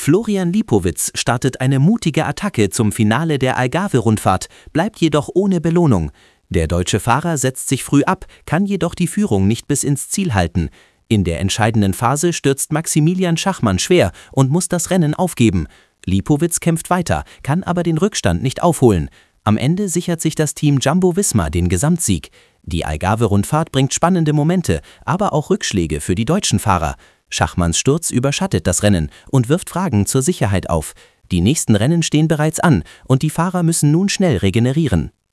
Florian Lipowitz startet eine mutige Attacke zum Finale der Algarve-Rundfahrt, bleibt jedoch ohne Belohnung. Der deutsche Fahrer setzt sich früh ab, kann jedoch die Führung nicht bis ins Ziel halten. In der entscheidenden Phase stürzt Maximilian Schachmann schwer und muss das Rennen aufgeben. Lipowitz kämpft weiter, kann aber den Rückstand nicht aufholen. Am Ende sichert sich das Team Jumbo-Visma den Gesamtsieg. Die Algarve-Rundfahrt bringt spannende Momente, aber auch Rückschläge für die deutschen Fahrer. Schachmanns Sturz überschattet das Rennen und wirft Fragen zur Sicherheit auf. Die nächsten Rennen stehen bereits an und die Fahrer müssen nun schnell regenerieren.